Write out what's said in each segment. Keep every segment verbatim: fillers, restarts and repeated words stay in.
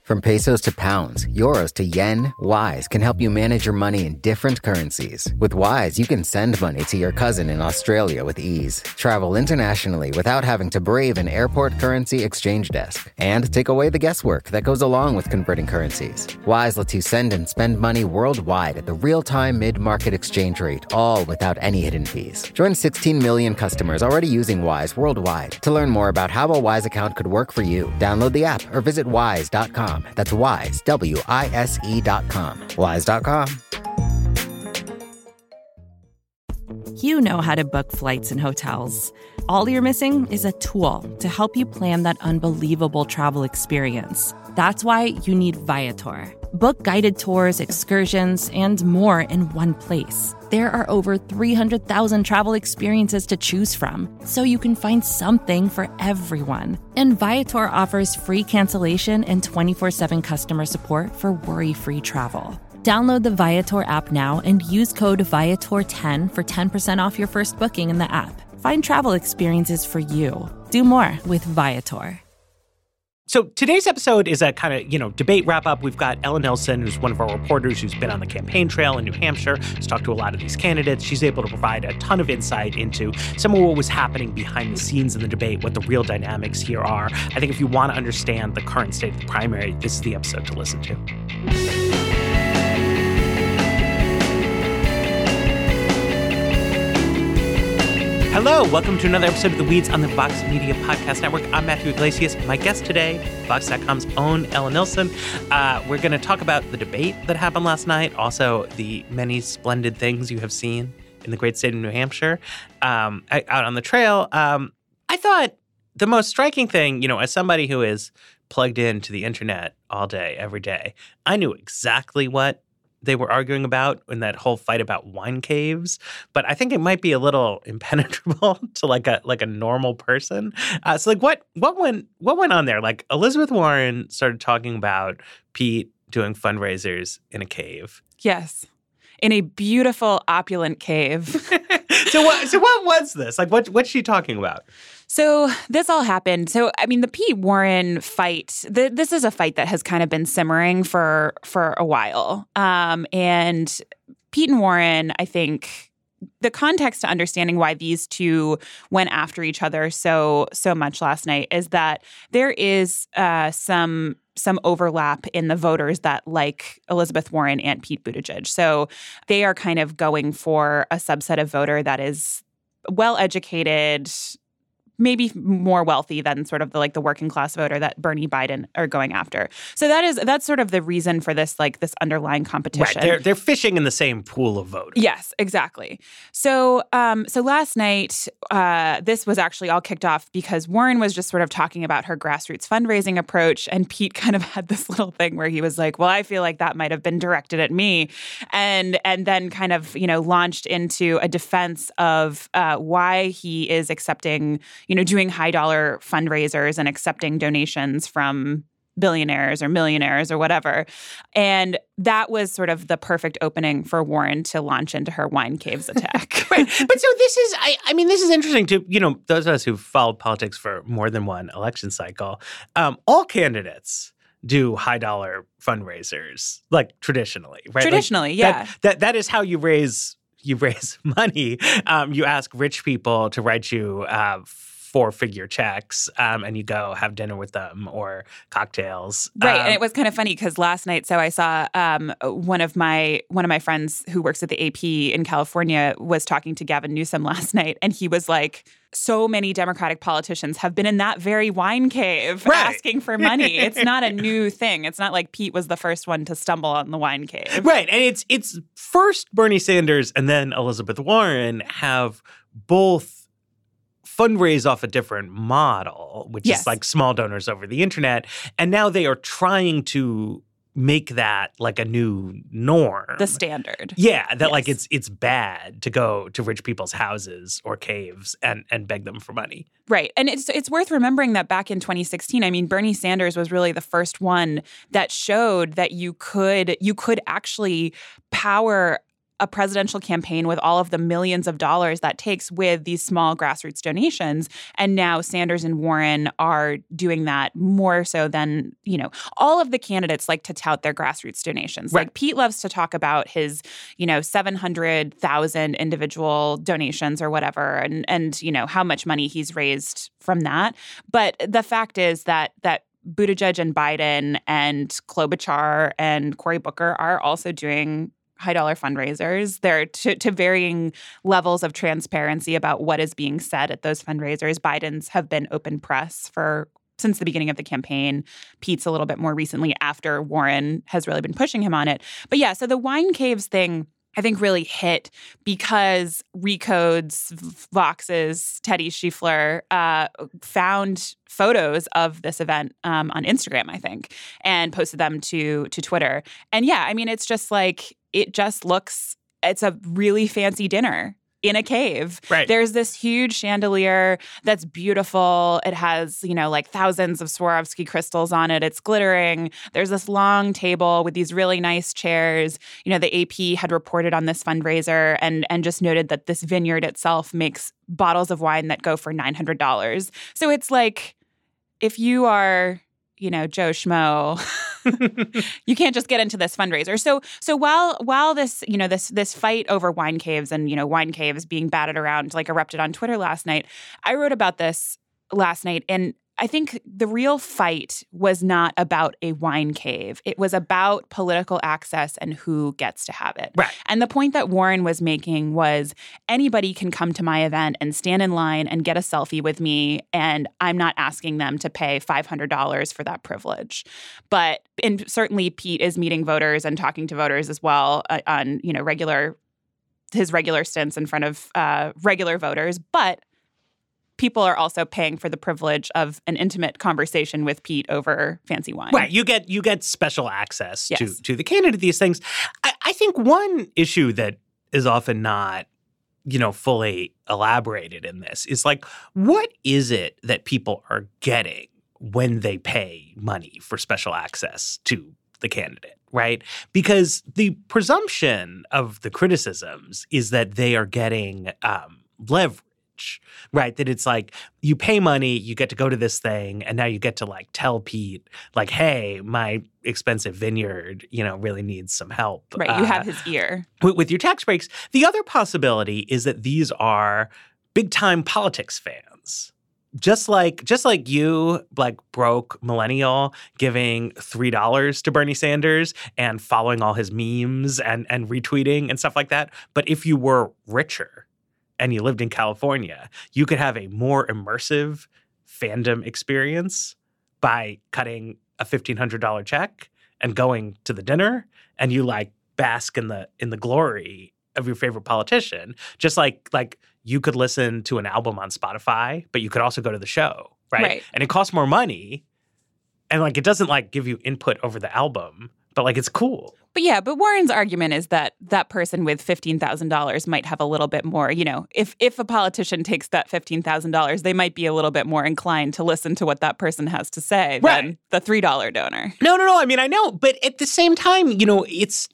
From pesos to pounds, euros to yen, Wise can help you manage your money in different currencies. With Wise, you can send money to your cousin in Australia with ease, travel internationally without having to brave an airport currency exchange desk, and take away the guesswork that goes along with converting currencies. Wise lets you send and spend money worldwide at the real-time mid-market exchange rate, all without any hidden fees. Join sixteen million customers already using Wise worldwide. To learn more about how a Wise account could work for you, download the app or visit wise dot com. That's Wise, W I S E dot com. Wise dot com. You know how to book flights and hotels. All you're missing is a tool to help you plan that unbelievable travel experience. That's why you need Viator. Book guided tours, excursions, and more in one place. There are over three hundred thousand travel experiences to choose from, so you can find something for everyone. And Viator offers free cancellation and twenty-four seven customer support for worry-free travel. Download the Viator app now and use code Viator ten for ten percent off your first booking in the app. Find travel experiences for you. Do more with Viator. So today's episode is a kind of, you know, debate wrap-up. We've got Ellen Nelson, who's one of our reporters who's been on the campaign trail in New Hampshire. She's talked to a lot of these candidates. She's able to provide a ton of insight into some of what was happening behind the scenes in the debate, what the real dynamics here are. I think if you want to understand the current state of the primary, this is the episode to listen to. Hello, welcome to another episode of The Weeds on the Vox Media Podcast Network. I'm Matthew Iglesias. My guest today, Vox dot com's own Ellen Nelson. Uh, we're going to talk about the debate that happened last night, also the many splendid things you have seen in the great state of New Hampshire, um, out on the trail. Um, I thought the most striking thing, you know, as somebody who is plugged into the internet all day, every day, I knew exactly what they were arguing about in that whole fight about wine caves, but I think it might be a little impenetrable to like a like a normal person. Uh, so like what what went what went on there? Like Elizabeth Warren started talking about Pete doing fundraisers in a cave. Yes, in a beautiful opulent cave. so what so what was this? Like what what's she talking about? So this all happened. So, I mean, the Pete Warren fight, the, this is a fight that has kind of been simmering for for a while. Um, and Pete and Warren, I think the context to understanding why these two went after each other so so much last night is that there is uh, some some overlap in the voters that like Elizabeth Warren and Pete Buttigieg. So they are kind of going for a subset of voter that is well-educated, maybe more wealthy than sort of the like the working class voter that Bernie Biden are going after. So that is that's sort of the reason for this like this underlying competition. Right. They're they're fishing in the same pool of voters. Yes, exactly. So um, so last night, uh, this was actually all kicked off because Warren was just sort of talking about her grassroots fundraising approach, and Pete kind of had this little thing where he was like, "Well, I feel like that might have been directed at me," and and then kind of you know launched into a defense of uh, why he is accepting. You know, doing high dollar fundraisers and accepting donations from billionaires or millionaires or whatever. And that was sort of the perfect opening for Warren to launch into her wine caves attack. Right. But so this is, I, I mean, this is interesting to, you know, those of us who've followed politics for more than one election cycle. Um, all candidates do high dollar fundraisers, like traditionally, right? Traditionally, like, yeah. That, that, that is how you raise you raise money. Um, you ask rich people to write you uh, four-figure checks, um, and you go have dinner with them or cocktails. Right, um, and it was kind of funny because last night, so I saw um, one of my one of my friends who works at the A P in California was talking to Gavin Newsom last night, and he was like, so many Democratic politicians have been in that very wine cave right. asking for money. It's not a new thing. It's not like Pete was the first one to stumble on the wine cave. Right. And it's it's first Bernie Sanders and then Elizabeth Warren have both fundraise off a different model, which yes. is like small donors over the internet. And now they are trying to make that like a new norm. The standard. Yeah, that yes. like it's it's bad to go to rich people's houses or caves and and beg them for money. Right. And it's it's worth remembering that back in twenty sixteen, I mean, Bernie Sanders was really the first one that showed that you could you could actually power a presidential campaign with all of the millions of dollars that takes with these small grassroots donations. And now Sanders and Warren are doing that more so than, you know, all of the candidates like to tout their grassroots donations. Right. Like Pete loves to talk about his, you know, seven hundred thousand individual donations or whatever, and, and, you know, how much money he's raised from that. But the fact is that that Buttigieg and Biden and Klobuchar and Cory Booker are also doing high-dollar fundraisers. They're to, to varying levels of transparency about what is being said at those fundraisers. Biden's have been open press for since the beginning of the campaign. Pete's a little bit more recently after Warren has really been pushing him on it. But yeah, so the wine caves thing, I think, really hit because Recode's, Vox's, Teddy Schieffler uh, found photos of this event um, on Instagram, I think, and posted them to to Twitter. And yeah, I mean, it's just like, it just looks, it's a really fancy dinner in a cave. Right. There's this huge chandelier that's beautiful. It has, you know, like thousands of Swarovski crystals on it. It's glittering. There's this long table with these really nice chairs. You know, the A P had reported on this fundraiser and and just noted that this vineyard itself makes bottles of wine that go for nine hundred dollars. So it's like, if you are, you know, Joe Schmo, you can't just get into this fundraiser. So so while while this, you know, this this fight over wine caves and, you know, wine caves being batted around like erupted on Twitter last night, I wrote about this last night, and I think the real fight was not about a wine cave. It was about political access and who gets to have it. Right. And the point that Warren was making was anybody can come to my event and stand in line and get a selfie with me, and I'm not asking them to pay five hundred dollars for that privilege. But and certainly Pete is meeting voters and talking to voters as well uh, on, you know, regular his regular stints in front of uh, regular voters. But people are also paying for the privilege of an intimate conversation with Pete over fancy wine. Right. You get you get special access Yes. to, to the candidate, these things. I, I think one issue that is often not, you know, fully elaborated in this is like, what is it that people are getting when they pay money for special access to the candidate, right? Because the presumption of the criticisms is that they are getting um, leverage. Right, that it's like you pay money, you get to go to this thing, and now you get to like tell Pete, like, hey, my expensive vineyard, you know, really needs some help. Right, you uh, have his ear. with, with your tax breaks. The other possibility is that these are big time politics fans. Just like just like you, like broke millennial, giving three dollars to Bernie Sanders and following all his memes and and retweeting and stuff like that. But if you were richer and you lived in California, you could have a more immersive fandom experience by cutting a fifteen hundred dollars check and going to the dinner, and you like bask in the in the glory of your favorite politician. Just like like you could listen to an album on Spotify, but you could also go to the show, right? Right. And it costs more money, and like it doesn't like give you input over the album, but like it's cool. But yeah, but Warren's argument is that that person with fifteen thousand dollars might have a little bit more, you know, if if a politician takes that fifteen thousand dollars, they might be a little bit more inclined to listen to what that person has to say Right. than the three dollars donor. No, no, no. I mean, I know. But at the same time, you know, it's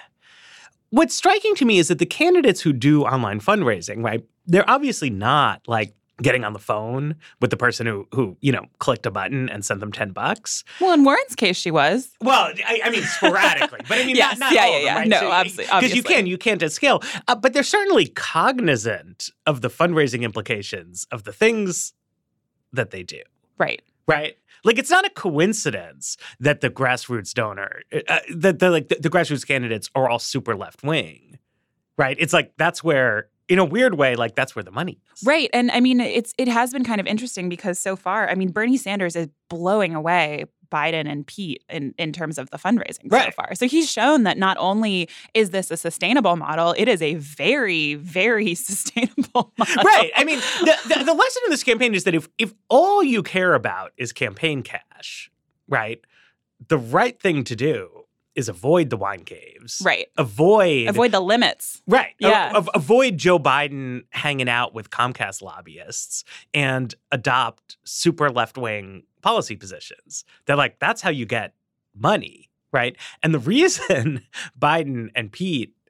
what's striking to me is that the candidates who do online fundraising, right, they're obviously not like getting on the phone with the person who, who you know, clicked a button and sent them ten bucks. Well, in Warren's case, she was. Well, I, I mean, sporadically. But I mean, Yes, not, not yeah, all yeah, of them, yeah. right? No, So, obviously- Because you obviously. can, you can't at scale. Uh, but they're certainly cognizant of the fundraising implications of the things that they do. Right. Right? Like, it's not a coincidence that the grassroots donor, uh, that the like the, the grassroots candidates are all super left wing, right? It's like that's where, in a weird way, like that's where the money is. Right. And I mean, it's it has been kind of interesting because so far, I mean, Bernie Sanders is blowing away Biden and Pete in, in terms of the fundraising so Right. far. So he's shown that not only is this a sustainable model, it is a very, very sustainable model. Right. I mean, the, the, the lesson in this campaign is that if if all you care about is campaign cash, right, the right thing to do is avoid the wine caves. Right. Avoid Avoid the limits. Right. Yeah. A- a- avoid Joe Biden hanging out with Comcast lobbyists and adopt super left-wing policy positions. They're like, that's how you get money, right? And the reason Biden and Pete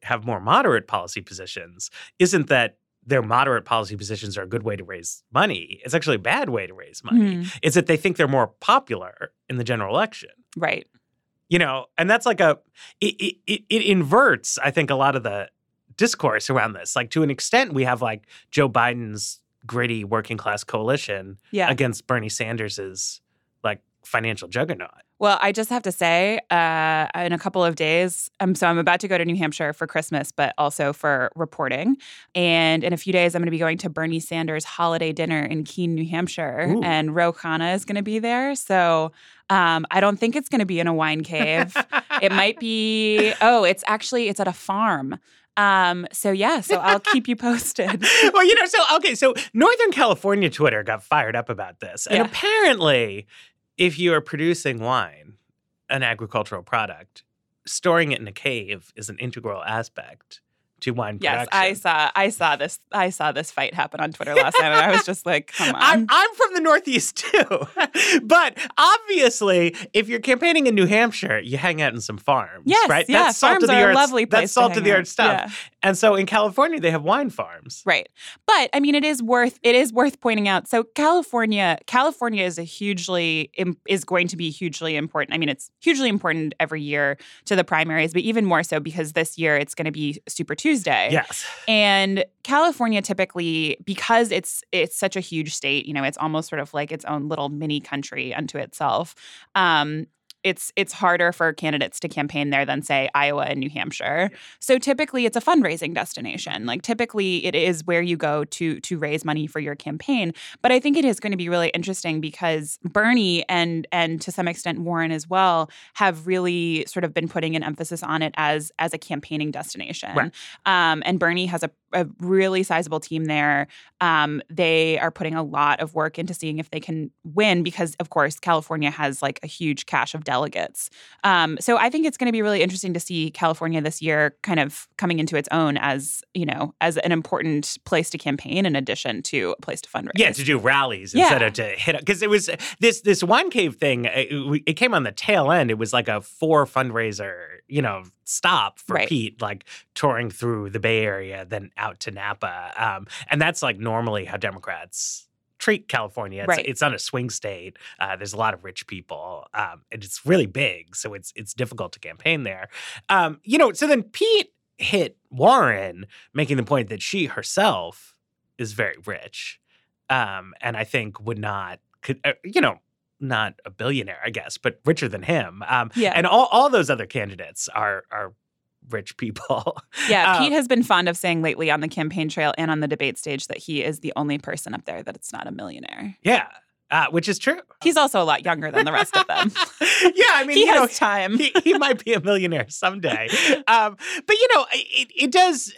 have more moderate policy positions isn't that their moderate policy positions are a good way to raise money. It's actually a bad way to raise money. Mm. It's that they think they're more popular in the general election. Right. You know, and that's like a, it, it, it inverts, I think, a lot of the discourse around this. Like, to an extent, we have like Joe Biden's gritty working class coalition yeah. against Bernie Sanders's like financial juggernaut. Well, I just have to say, uh, in a couple of days, um, so I'm about to go to New Hampshire for Christmas, but also for reporting. And in a few days, I'm going to be going to Bernie Sanders' holiday dinner in Keene, New Hampshire. Ooh. And Ro Khanna is going to be there. So um, I don't think it's going to be in a wine cave. It might be, oh, it's actually, it's at a farm. Um, so yeah, so I'll keep you posted. Well, you know, so, okay, so Northern California Twitter got fired up about this. And Yeah. apparently, if you are producing wine, an agricultural product, storing it in a cave is an integral aspect to wine Yes, production. I saw I saw this I saw this fight happen on Twitter last night, and I was just like, come on. I'm, I'm from the Northeast, too. But obviously, if you're campaigning in New Hampshire, you hang out in some farms, Yes, right? yeah, That's salt farms of the are a earth, lovely place That's to salt hang of the out. earth stuff. Yeah. And so in California, they have wine farms. Right. But I mean, it is worth it is worth pointing out. So California, California is a hugely is going to be hugely important. I mean, it's hugely important every year to the primaries, but even more so because this year it's going to be Super Tuesday. Yes. And California typically, because it's it's such a huge state, you know, it's almost sort of like its own little mini country unto itself. Um, It's it's harder for candidates to campaign there than, say, Iowa and New Hampshire. So typically it's a fundraising destination. Like typically it is where you go to to raise money for your campaign. But I think it is going to be really interesting because Bernie and and to some extent Warren as well have really sort of been putting an emphasis on it as as a campaigning destination. Right. Um, and Bernie has a, a really sizable team there. Um, they are putting a lot of work into seeing if they can win because, of course, California has like a huge cache of delegates. Um, so I think it's going to be really interesting to see California this year kind of coming into its own as, you know, as an important place to campaign in addition to a place to fundraise. Yeah, to do rallies Yeah. instead of to hit – because it was this this wine cave thing, it, it came on the tail end. It was like a four fundraiser, you know, stop for Right. Pete, like touring through the Bay Area, then out to Napa. Um, and that's like normally how Democrats – treat California. It's, Right. it's not a swing state. Uh, there's a lot of rich people, um, and it's really big, so it's it's difficult to campaign there. Um, you know, so then Pete hit Warren, making the point that she herself is very rich, um, and I think would not, could, uh, you know, not a billionaire, I guess, but richer than him. Um, Yeah. and all all those other candidates are are rich people. Yeah, Um, Pete has been fond of saying lately on the campaign trail and on the debate stage that he is the only person up there that it's not a millionaire. Yeah, uh, which is true. He's also a lot younger than the rest of them. Yeah, I mean, he you has know, time. he, he might be a millionaire someday. Um, but, you know, it, it does,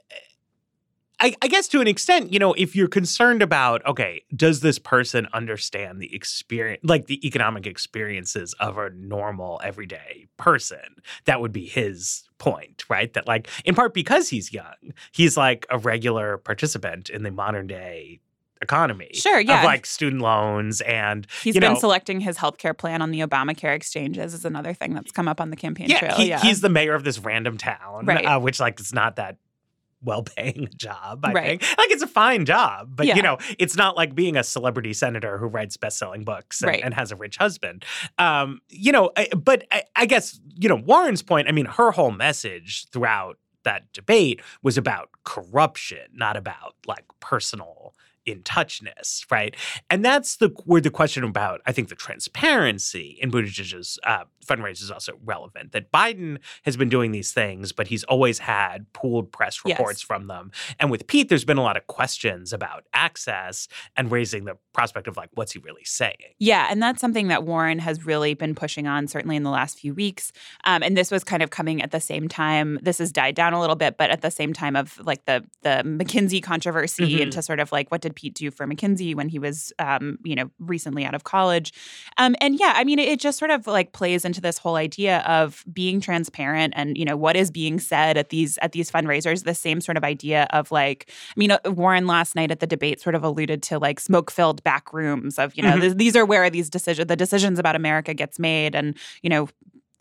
I, I guess to an extent, you know, if you're concerned about, okay, does this person understand the experience, like the economic experiences of a normal everyday person? That would be his point, right? That like, in part because he's young, he's like a regular participant in the modern day economy. Sure, yeah. Of like student loans and, He's you been know, selecting his healthcare plan on the Obamacare exchanges is another thing that's come up on the campaign yeah, trail. he, yeah, he's the mayor of this random town, Right. uh, which like it's not that well-paying job, I Right. think. Like, it's a fine job, but, Yeah. you know, it's not like being a celebrity senator who writes best-selling books and, Right. and has a rich husband. Um, you know, I, but I, I guess, you know, Warren's point, I mean, her whole message throughout that debate was about corruption, not about, like, personal in-touchness, right? And that's the where the question about, I think, the transparency in Buttigieg's uh, fundraiser is also relevant. That Biden has been doing these things, but he's always had pooled press reports Yes. from them. And with Pete, there's been a lot of questions about access and raising the prospect of, like, what's he really saying? Yeah, and that's something that Warren has really been pushing on, certainly in the last few weeks. Um, and this was kind of coming at the same time. This has died down a little bit, but at the same time of like the the McKinsey controversy Mhm. into sort of like what did Pete do for McKinsey when he was, um, you know, recently out of college. Um, and yeah, I mean, it, it just sort of like plays into this whole idea of being transparent and, you know, what is being said at these at these fundraisers. The same sort of idea of like, I mean, uh, Warren last night at the debate sort of alluded to like smoke-filled back rooms of, you know, Mhm. th- these are where these decisions, the decisions about America gets made, and, you know,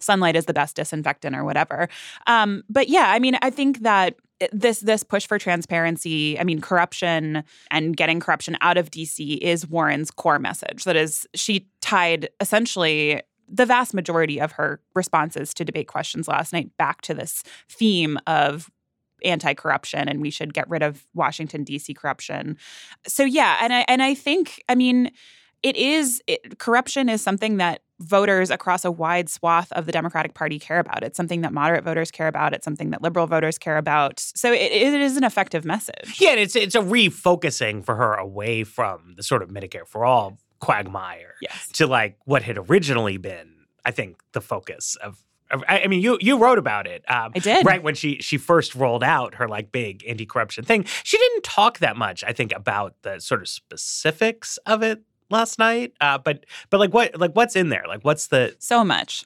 sunlight is the best disinfectant or whatever. Um, but yeah, I mean, I think that this this push for transparency, I mean, corruption and getting corruption out of D C is Warren's core message. That is, she tied essentially the vast majority of her responses to debate questions last night back to this theme of anti-corruption, and we should get rid of Washington, D C corruption. So yeah, and I and I think, I mean, it is it, corruption is something that voters across a wide swath of the Democratic Party care about. It's something that moderate voters care about. It's something that liberal voters care about. So it, it is an effective message. Yeah, and it's it's a refocusing for her away from the sort of Medicare for All quagmire yes. to like what had originally been, I think, the focus of. I mean, you you wrote about it. Um, I did. Right when she she first rolled out her like big anti-corruption thing. She didn't talk that much, I think, about the sort of specifics of it last night. Uh, but but like what like what's in there? Like what's the so much,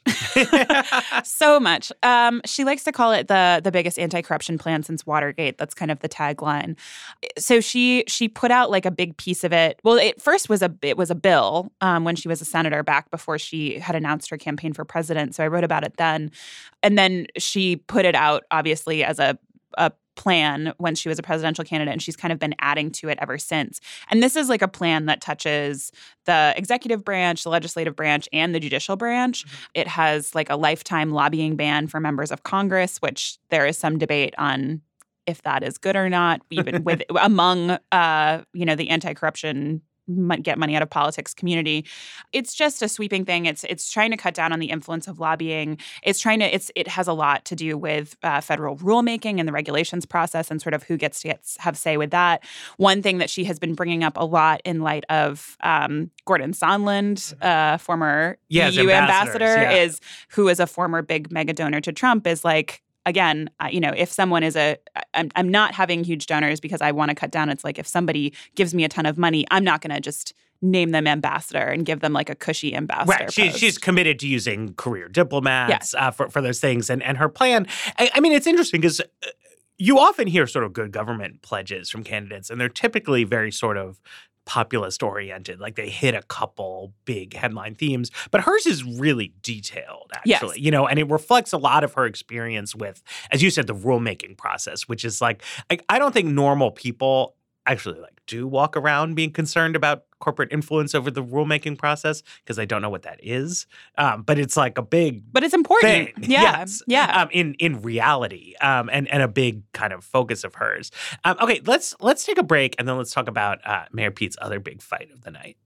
so much. Um, she likes to call it the the biggest anti-corruption plan since Watergate. That's kind of the tagline. So she she put out like a big piece of it. Well, it first was a it was a bill um, when she was a senator back before she had announced her campaign for president. So I wrote about it then, and then she put it out obviously as a a plan when she was a presidential candidate, and she's kind of been adding to it ever since. And this is like a plan that touches the executive branch, the legislative branch, and the judicial branch. Mm-hmm. It has like a lifetime lobbying ban for members of Congress, which there is some debate on if that is good or not, even with among uh, you know, the anti-corruption get money out of politics community. It's just a sweeping thing. It's it's trying to cut down on the influence of lobbying. It's trying to it's it has a lot to do with uh, federal rulemaking and the regulations process and sort of who gets to get, have say with that. One thing that she has been bringing up a lot in light of um, Gordon Sondland, uh, former yeah, E U ambassador, yeah. is who is a former big mega donor to Trump, is like, again, uh, you know, if someone is a, I'm, I'm not having huge donors because I want to cut down. It's like if somebody gives me a ton of money, I'm not going to just name them ambassador and give them like a cushy ambassador Right. She, post. She's committed to using career diplomats yeah. uh, for, for those things. And, and her plan, I, I mean, it's interesting because you often hear sort of good government pledges from candidates, and they're typically very sort of populist oriented, like they hit a couple big headline themes, but hers is really detailed, actually, yes. you know, and it reflects a lot of her experience with, as you said, the rulemaking process, which is like, I, I don't think normal people actually like do walk around being concerned about corporate influence over the rulemaking process because they don't know what that is. Um, but it's like a big But it's important. thing. Yeah. Yes. Yeah. Um, in in reality, um, and, and a big kind of focus of hers. Um, okay, let's let's take a break and then let's talk about uh, Mayor Pete's other big fight of the night.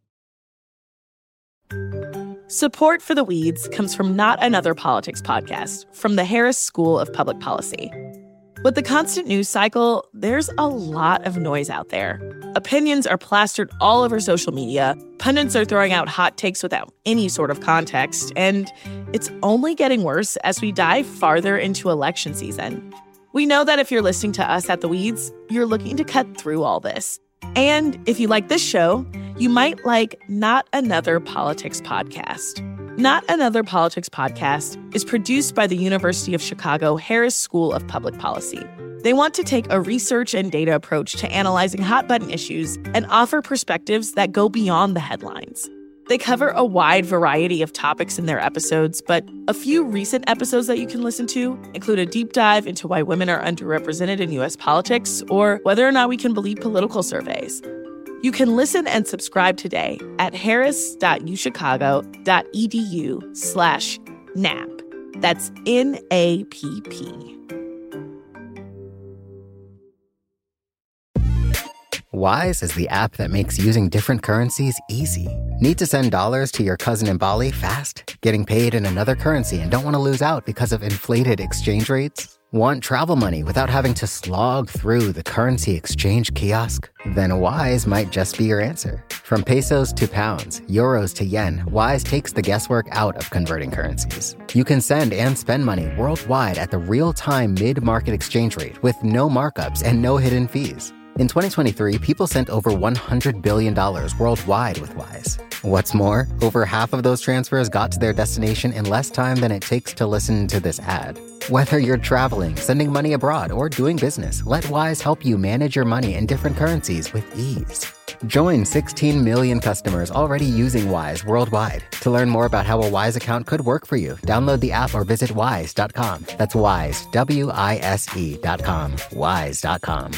Support for The Weeds comes from Not Another Politics podcast from the Harris School of Public Policy. With the constant news cycle, there's a lot of noise out there. Opinions are plastered all over social media, pundits are throwing out hot takes without any sort of context, and it's only getting worse as we dive farther into election season. We know that if you're listening to us at The Weeds, you're looking to cut through all this. And if you like this show, you might like Not Another Politics podcast. Not Another Politics podcast is produced by the University of Chicago Harris School of Public Policy. They want to take a research and data approach to analyzing hot-button issues and offer perspectives that go beyond the headlines. They cover a wide variety of topics in their episodes, but a few recent episodes that you can listen to include a deep dive into why women are underrepresented in U S politics or whether or not we can believe political surveys. You can listen and subscribe today at harris.uchicago.edu slash NAP. That's N A P P. Wise is the app that makes using different currencies easy. Need to send dollars to your cousin in Bali fast? Getting paid in another currency and don't want to lose out because of inflated exchange rates? Want travel money without having to slog through the currency exchange kiosk? Then Wise might just be your answer. From pesos to pounds, euros to yen, Wise takes the guesswork out of converting currencies. You can send and spend money worldwide at the real-time mid-market exchange rate with no markups and no hidden fees. In twenty twenty-three, people sent over one hundred billion dollars worldwide with Wise. What's more, over half of those transfers got to their destination in less time than it takes to listen to this ad. Whether you're traveling, sending money abroad, or doing business, let Wise help you manage your money in different currencies with ease. Join sixteen million customers already using Wise worldwide. To learn more about how a Wise account could work for you, download the app or visit wise dot com. That's Wise, W I S E dot com. wise dot com.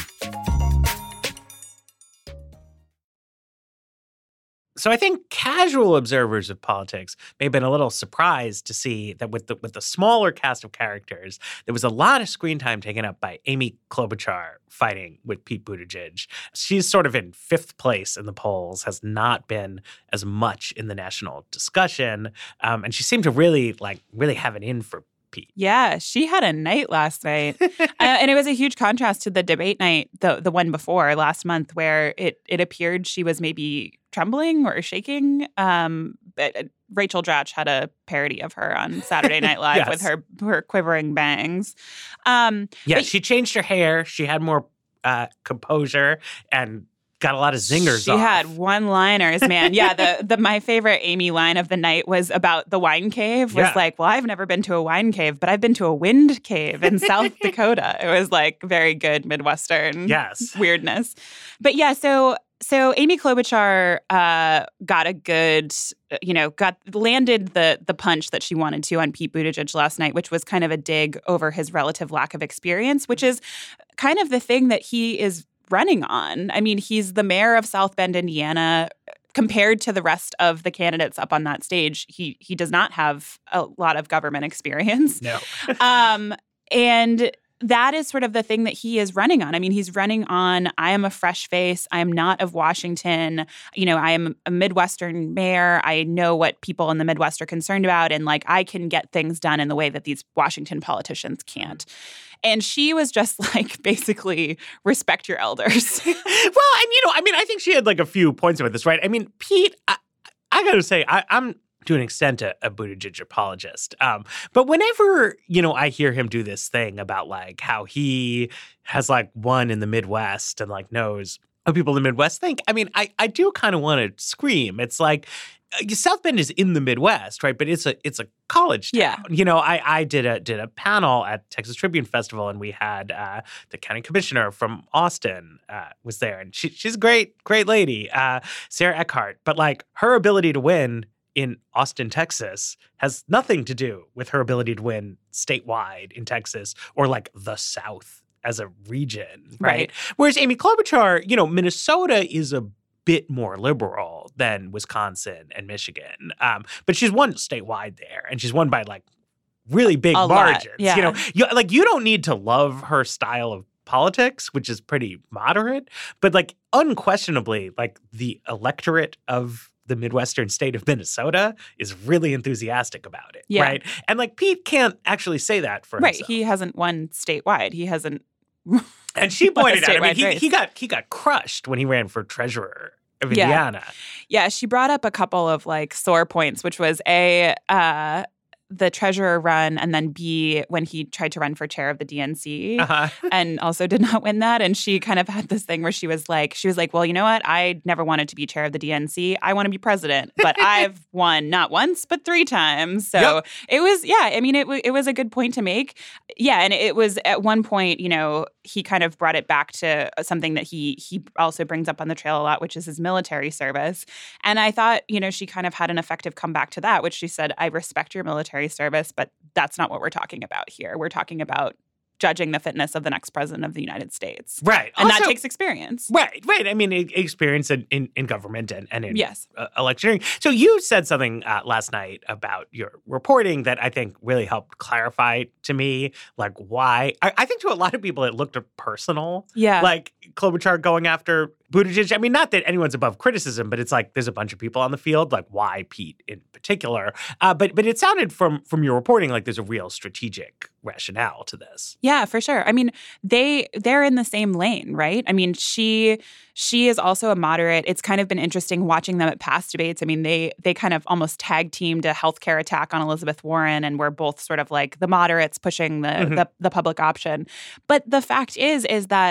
So I think casual observers of politics may have been a little surprised to see that with the with the smaller cast of characters, there was a lot of screen time taken up by Amy Klobuchar fighting with Pete Buttigieg. She's sort of in fifth place in the polls, has not been as much in the national discussion, um, and she seemed to really like really have it in for Pete. Yeah, she had a night last night. uh, and it was a huge contrast to the debate night, the the one before last month, where it it appeared she was maybe trembling or shaking. Um, but Rachel Dratch had a parody of her on Saturday Night Live yes. with her her quivering bangs. Um, yeah, but, she changed her hair. She had more uh, composure and got a lot of zingers she off. had one-liners, man. Yeah, the the my favorite Amy line of the night was about the wine cave. Was yeah. like, well, I've never been to a wine cave, but I've been to a wind cave in South Dakota. It was like very good Midwestern yes. weirdness. But yeah, so so Amy Klobuchar uh, got a good, you know, got landed the the punch that she wanted to on Pete Buttigieg last night, which was kind of a dig over his relative lack of experience, which is kind of the thing that he is running on. I mean, he's the mayor of South Bend, Indiana. Compared to the rest of the candidates up on that stage, he he does not have a lot of government experience. No. um, and that is sort of the thing that he is running on. I mean, he's running on, I am a fresh face. I am not of Washington. You know, I am a Midwestern mayor. I know what people in the Midwest are concerned about. And like, I can get things done in the way that these Washington politicians can't. And she was just like, basically, respect your elders. Well, and you know, I mean, I think she had like a few points about this, right? I mean, Pete, I, I got to say, I, I'm to an extent a, a Buttigieg apologist. Um, but whenever, you know, I hear him do this thing about like how he has like won in the Midwest and like knows what people in the Midwest think, I mean, I, I do kind of want to scream. It's like, South Bend is in the Midwest, right? But it's a it's a college town. Yeah. You know, I I did a did a panel at Texas Tribune Festival, and we had uh, the county commissioner from Austin uh, was there, and she she's a great great lady, uh, Sarah Eckhart. But like her ability to win in Austin, Texas, has nothing to do with her ability to win statewide in Texas or like the South as a region, right? Right. Whereas Amy Klobuchar, you know, Minnesota is a bit more liberal than Wisconsin and Michigan. Um, but she's won statewide there, and she's won by like really big A margins. lot, yeah. You know, you, like you don't need to love her style of politics, which is pretty moderate, but like unquestionably, like the electorate of the Midwestern state of Minnesota is really enthusiastic about it, Yeah. right? And like Pete can't actually say that for Right. himself. He hasn't won statewide. He hasn't. And she pointed out, I mean, statewide he, race. he got he got crushed when he ran for treasurer of Yeah. Indiana. Yeah, she brought up a couple of like sore points, which was A, uh, the treasurer run, and then B, when he tried to run for chair of the D N C Uh-huh. and also did not win that. And she kind of had this thing where she was like, she was like, well, you know what? I never wanted to be chair of the D N C. I want to be president, but I've won not once, but three times. So Yep. it was, yeah, I mean, it, w- it was a good point to make. Yeah, and it was at one point, you know, he kind of brought it back to something that he he also brings up on the trail a lot, which is his military service. And I thought, you know, she kind of had an effective comeback to that, which she said, I respect your military service, but that's not what we're talking about here. We're talking about judging the fitness of the next president of the United States. Right. And that Also- takes experience. Right, right. I mean, e- experience in, in, in government and, and in Yes. uh, electioneering. So you said something uh, last night about your reporting that I think really helped clarify to me, like, why. I, I think to a lot of people it looked personal. Yeah. Like Klobuchar going after Buttigieg. I mean, not that anyone's above criticism, but it's like there's a bunch of people on the field, like why Pete in particular. Uh, but but it sounded from from your reporting like there's a real strategic rationale to this. Yeah, for sure. I mean, they they're in the same lane, right? I mean, she she is also a moderate. It's kind of been interesting watching them at past debates. I mean, they they kind of almost tag teamed a healthcare attack on Elizabeth Warren, and we're both sort of like the moderates pushing the Mhm. the, the public option. But the fact is, is that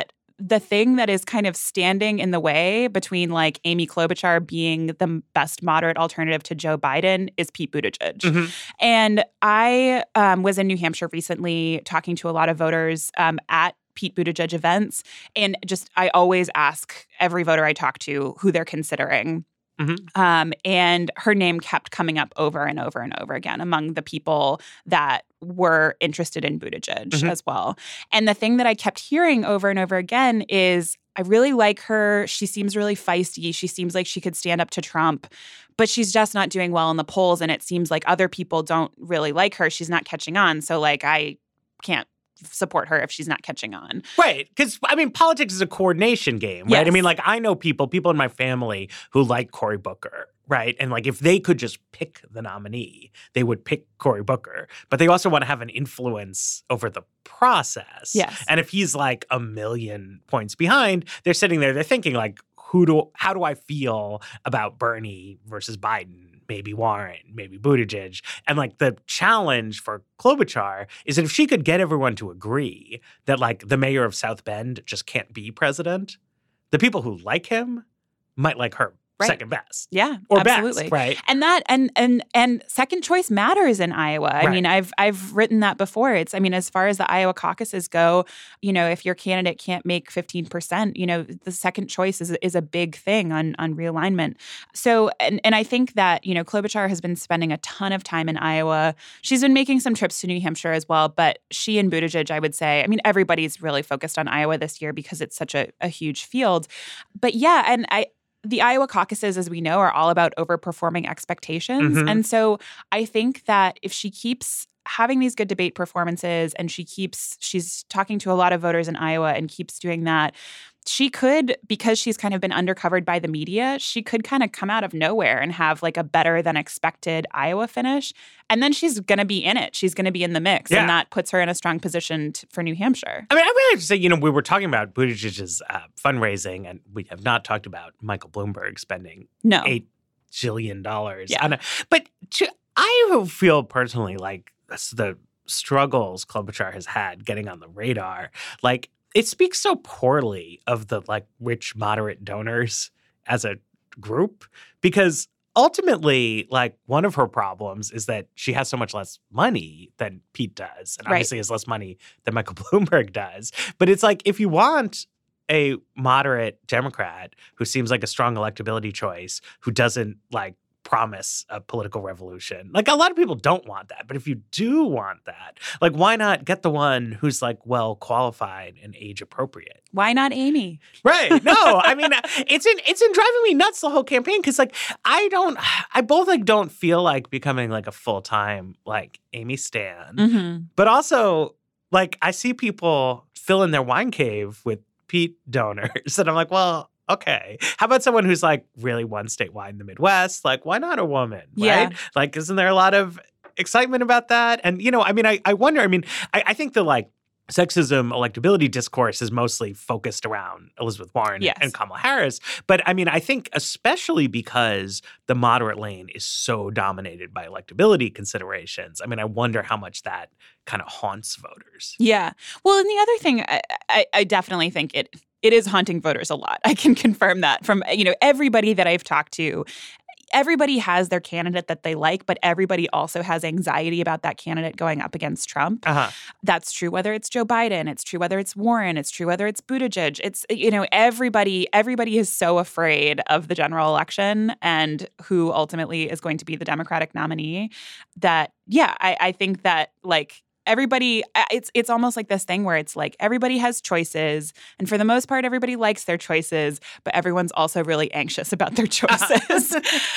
the thing that is kind of standing in the way between like Amy Klobuchar being the best moderate alternative to Joe Biden is Pete Buttigieg. Mm-hmm. And I um, was in New Hampshire recently talking to a lot of voters um, at Pete Buttigieg events. And just I always ask every voter I talk to who they're considering. Mm-hmm. Um, and her name kept coming up over and over and over again among the people that were interested in Buttigieg mm-hmm. as well. And the thing that I kept hearing over and over again is, I really like her. She seems really feisty. She seems like she could stand up to Trump, but she's just not doing well in the polls. And it seems like other people don't really like her. She's not catching on. So like, I can't support her if she's not catching on. Right. Because, I mean, politics is a coordination game, right? Yes. I mean, like, I know people, people in my family who like Cory Booker, right? And, like, if they could just pick the nominee, they would pick Cory Booker. But they also want to have an influence over the process. Yes. And if he's, like, a million points behind, they're sitting there, they're thinking, like, who do, how do I feel about Bernie versus Biden? Maybe Warren, maybe Buttigieg. And like the challenge for Klobuchar is that if she could get everyone to agree that like the mayor of South Bend just can't be president, the people who like him might like her right. second best. Yeah, or absolutely. best, right? And that and and and second choice matters in Iowa. I right. mean, I've I've written that before. It's I mean, as far as the Iowa caucuses go, you know, if your candidate can't make fifteen percent, you know, the second choice is is a big thing on on realignment. So and and I think that, you know, Klobuchar has been spending a ton of time in Iowa. She's been making some trips to New Hampshire as well, but she and Buttigieg, I would say, I mean, everybody's really focused on Iowa this year because it's such a, a huge field. But yeah, and I the Iowa caucuses, as we know, are all about overperforming expectations. Mm-hmm. And so I think that if she keeps having these good debate performances and she keeps, she's talking to a lot of voters in Iowa and keeps doing that, she could, because she's kind of been undercovered by the media, she could kind of come out of nowhere and have like a better than expected Iowa finish. And then she's going to be in it. She's going to be in the mix. Yeah. And that puts her in a strong position t- for New Hampshire. I mean, I really have to say, you know, we were talking about Buttigieg's uh, fundraising, and we have not talked about Michael Bloomberg spending no. eight jillion dollars. Yeah. On a, but to, I feel personally like the struggles Klobuchar has had getting on the radar, like, it speaks so poorly of the like rich moderate donors as a group, because ultimately, like, one of her problems is that she has so much less money than Pete does, and obviously right. has less money than Michael Bloomberg does. But it's like, if you want a moderate Democrat who seems like a strong electability choice, who doesn't like promise a political revolution. Like, a lot of people don't want that. But if you do want that, like, why not get the one who's like well qualified and age appropriate? Why not Amy? Right. No, I mean, it's in it's in driving me nuts, the whole campaign, because like I don't I both like don't feel like becoming like a full-time like Amy stan. Mm-hmm. But also like I see people fill in their wine cave with Pete donors. And I'm like, well, okay. How about someone who's like really one statewide in the Midwest? Like, why not a woman? Right? Yeah. Like, isn't there a lot of excitement about that? And, you know, I mean, I, I wonder, I mean, I, I think the like sexism electability discourse is mostly focused around Elizabeth Warren yes. and Kamala Harris. But I mean, I think especially because the moderate lane is so dominated by electability considerations, I mean, I wonder how much that kind of haunts voters. Yeah. Well, and the other thing, I, I, I definitely think it it is haunting voters a lot. I can confirm that from, you know, everybody that I've talked to. Everybody has their candidate that they like, but everybody also has anxiety about that candidate going up against Trump. Uh-huh. That's true whether it's Joe Biden, it's true whether it's Warren, it's true whether it's Buttigieg. It's, you know, everybody, everybody is so afraid of the general election and who ultimately is going to be the Democratic nominee that, yeah, I, I think that, like, everybody, it's it's almost like this thing where it's like everybody has choices, and for the most part, everybody likes their choices, but everyone's also really anxious about their choices.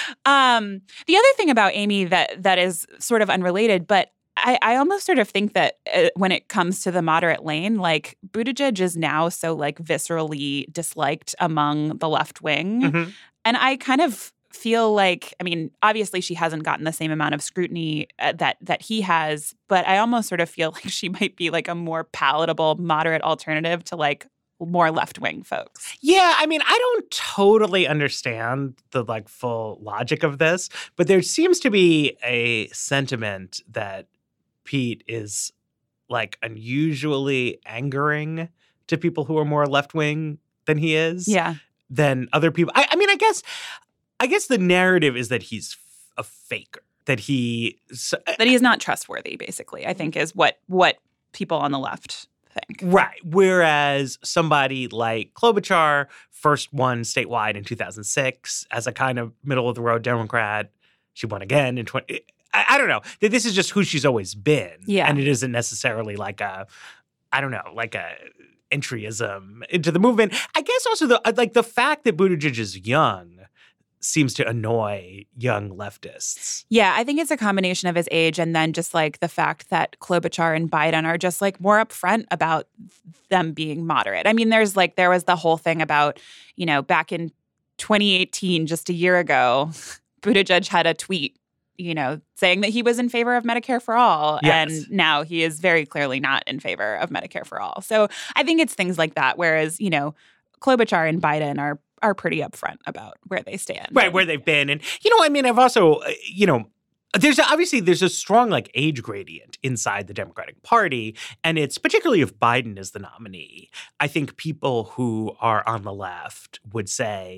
um, the other thing about Amy that that is sort of unrelated, but I, I almost sort of think that uh, when it comes to the moderate lane, like Buttigieg is now so like viscerally disliked among the left wing, mm-hmm. and I kind of feel like, I mean, obviously she hasn't gotten the same amount of scrutiny uh, that that he has, but I almost sort of feel like she might be like a more palatable, moderate alternative to like more left-wing folks. Yeah, I mean, I don't totally understand the like full logic of this, but there seems to be a sentiment that Pete is like unusually angering to people who are more left-wing than he is. Yeah. Than other people. I, I mean, I guess, I guess the narrative is that he's f- a faker. That he so, that he is not trustworthy, basically, I think is what what people on the left think. Right. Whereas somebody like Klobuchar first won statewide in two thousand six as a kind of middle-of-the-road Democrat. She won again in twenty. I, I don't know. This is just who she's always been. Yeah. And it isn't necessarily like a, I don't know, like a entryism into the movement. I guess also the like the fact that Buttigieg is young seems to annoy young leftists. Yeah, I think it's a combination of his age and then just like the fact that Klobuchar and Biden are just like more upfront about them being moderate. I mean, there's like there was the whole thing about, you know, back in twenty eighteen, just a year ago, Buttigieg had a tweet, you know, saying that he was in favor of Medicare for all. Yes. And now he is very clearly not in favor of Medicare for all. So I think it's things like that. Whereas, you know, Klobuchar and Biden are are pretty upfront about where they stand. Right, where they've been. And, you know, I mean, I've also, uh, you know, there's obviously there's a strong like age gradient inside the Democratic Party. And it's particularly if Biden is the nominee. I think people who are on the left would say,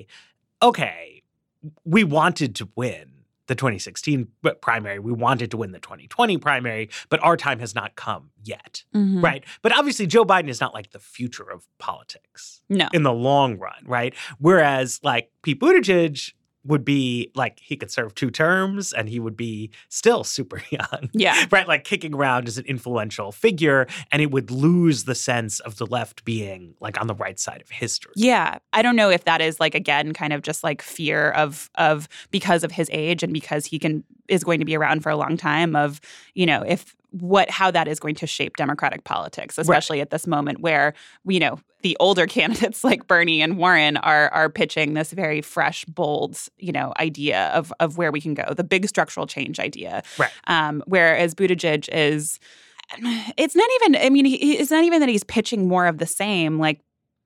okay, we wanted to win the twenty sixteen primary. We wanted to win the twenty twenty primary, but our time has not come yet, Mhm. right? But obviously, Joe Biden is not like the future of politics No. in the long run, right? Whereas like Pete Buttigieg would be like he could serve two terms and he would be still super young. Yeah. Right? Like kicking around as an influential figure, and it would lose the sense of the left being like on the right side of history. Yeah. I don't know if that is like, again, kind of just like fear of of because of his age and because he can is going to be around for a long time of, you know, if what how that is going to shape Democratic politics, especially right. at this moment where, you know, the older candidates like Bernie and Warren are are pitching this very fresh, bold, you know, idea of of where we can go, the big structural change idea. Right. Um, whereas Buttigieg is, it's not even, I mean, he, it's not even that he's pitching more of the same, like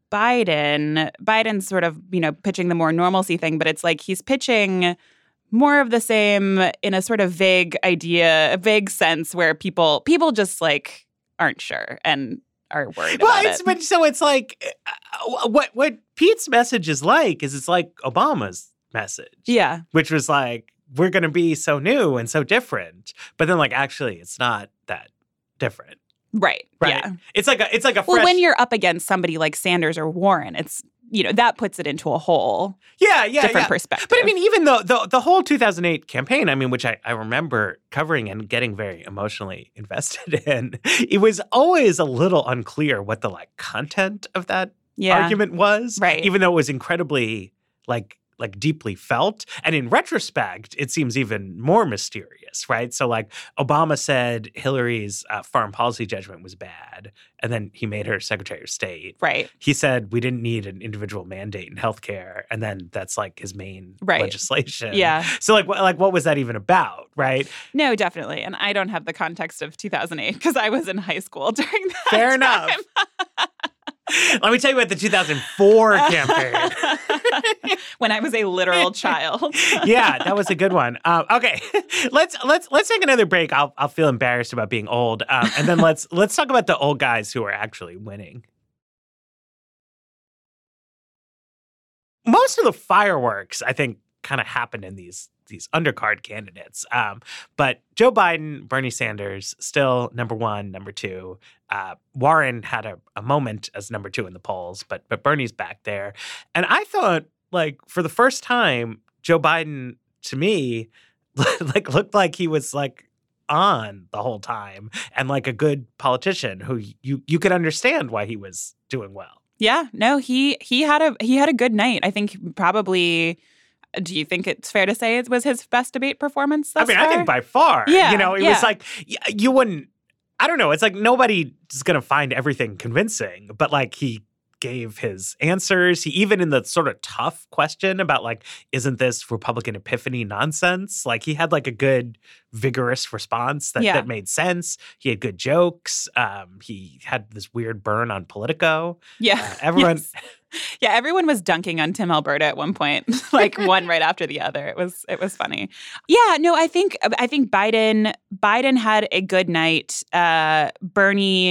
Biden. Biden's sort of, you know, pitching the more normalcy thing, but it's like he's pitching more of the same in a sort of vague idea, a vague sense where people people just like aren't sure and are worried well, about it's, it. But so it's like uh, what what Pete's message is like is it's like Obama's message. Yeah. Which was like, we're going to be so new and so different. But then like, actually, it's not that different. Right. Right. Yeah. It's like a it's like a fresh. Well, when you're up against somebody like Sanders or Warren, it's, you know, that puts it into a whole yeah, yeah, different yeah. perspective. But I mean, even though the the whole two thousand eight campaign, I mean, which I, I remember covering and getting very emotionally invested in, it was always a little unclear what the like content of that yeah. argument was. Right. Even though it was incredibly like like deeply felt. And in retrospect, it seems even more mysterious, right? So like Obama said Hillary's uh, foreign policy judgment was bad, and then he made her Secretary of State. Right. He said we didn't need an individual mandate in healthcare, and then that's like his main right. legislation. Yeah. So like, wh- like what was that even about, right? No, definitely. And I don't have the context of two thousand eight because I was in high school during that Fair time. enough. Let me tell you about the two thousand four campaign. When I was a literal child. Yeah, that was a good one. Um, okay, let's let's let's take another break. I'll I'll feel embarrassed about being old, um, and then let's let's talk about the old guys who are actually winning. Most of the fireworks, I think, kind of happened in these these undercard candidates. Um, but Joe Biden, Bernie Sanders, still number one, number two. Uh, Warren had a, a moment as number two in the polls, but but Bernie's back there. And I thought, like, for the first time, Joe Biden, to me, like looked like he was like on the whole time and like a good politician who you you could understand why he was doing well. Yeah, no, he he had a he had a good night. I think probably. Do you think it's fair to say it was his best debate performance thus I mean, far? I think by far. Yeah, you know, it yeah. was like you wouldn't. I don't know. It's like nobody is going to find everything convincing, but like he gave his answers. He even in the sort of tough question about like, isn't this Republican epiphany nonsense? Like he had like a good, vigorous response that, yeah. that made sense. He had good jokes. Um, he had this weird burn on Politico. Yeah. Uh, everyone. Yes. Yeah, everyone was dunking on Tim Alberta at one point, like one right after the other. It was it was funny. Yeah, no, I think I think Biden Biden had a good night. Uh, Bernie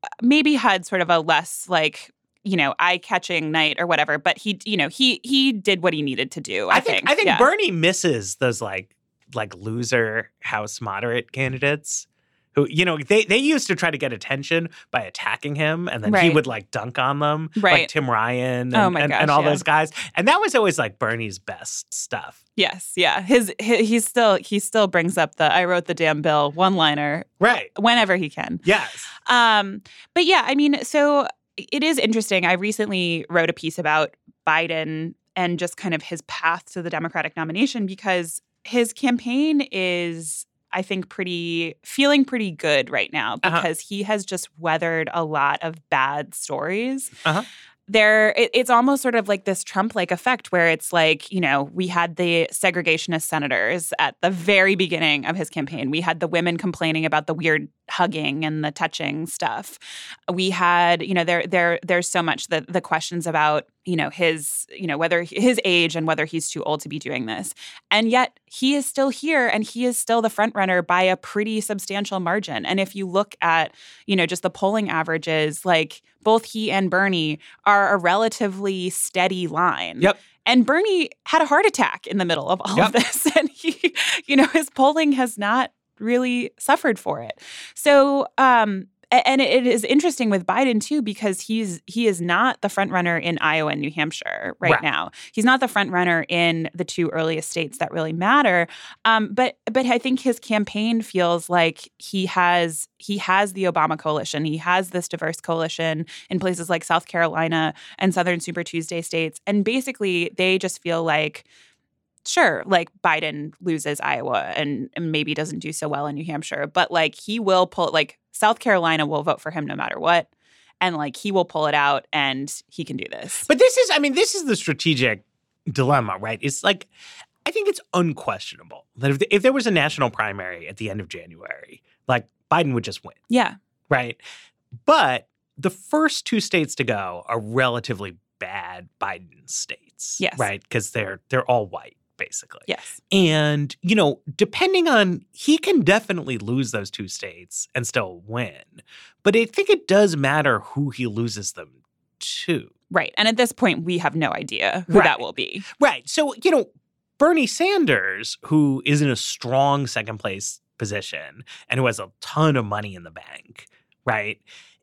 maybe had sort of a less like, you know, eye-catching night or whatever, but he, you know, he he did what he needed to do, I, I think. think. I think yeah. Bernie misses those like like loser House moderate candidates who, you know, they, they used to try to get attention by attacking him, and then right. he would like dunk on them, right. like Tim Ryan and, oh my and, gosh, and all yeah. those guys. And that was always like Bernie's best stuff. Yes, yeah. His, his he's still he still brings up the I wrote the damn bill one-liner right. whenever he can. Yes. Um, but yeah, I mean, so it is interesting. I recently wrote a piece about Biden and just kind of his path to the Democratic nomination because his campaign is, I think, pretty feeling pretty good right now because uh-huh. he has just weathered a lot of bad stories. Uh-huh. There, it, it's almost sort of like this Trump-like effect where it's like, you know, we had the segregationist senators at the very beginning of his campaign. We had the women complaining about the weird hugging and the touching stuff. We had, you know, there, there, there's so much the the questions about, you know, his, you know, whether his age and whether he's too old to be doing this. And yet he is still here and he is still the front runner by a pretty substantial margin. And if you look at, you know, just the polling averages, like both he and Bernie are a relatively steady line. Yep. And Bernie had a heart attack in the middle of all yep. of this. And he, you know, his polling has not really suffered for it. So, um, and it is interesting with Biden, too, because he's he is not the front runner in Iowa and New Hampshire right, right. now. He's not the front runner in the two earliest states that really matter. Um, but but I think his campaign feels like he has he has the Obama coalition. He has this diverse coalition in places like South Carolina and Southern Super Tuesday states. And basically, they just feel like, sure, like Biden loses Iowa and, and maybe doesn't do so well in New Hampshire, but like he will pull, like South Carolina will vote for him no matter what. And like he will pull it out and he can do this. But this is, I mean, this is the strategic dilemma, right? It's like, I think it's unquestionable that if, the, if there was a national primary at the end of January, like Biden would just win. Yeah. Right. But the first two states to go are relatively bad Biden states. Yes. Right. Because they're they're all white. Basically. Yes. And, you know, depending on, he can definitely lose those two states and still win. But I think it does matter who he loses them to. Right. And at this point, we have no idea who right. that will be. Right. So, you know, Bernie Sanders, who is in a strong second place position and who has a ton of money in the bank, right?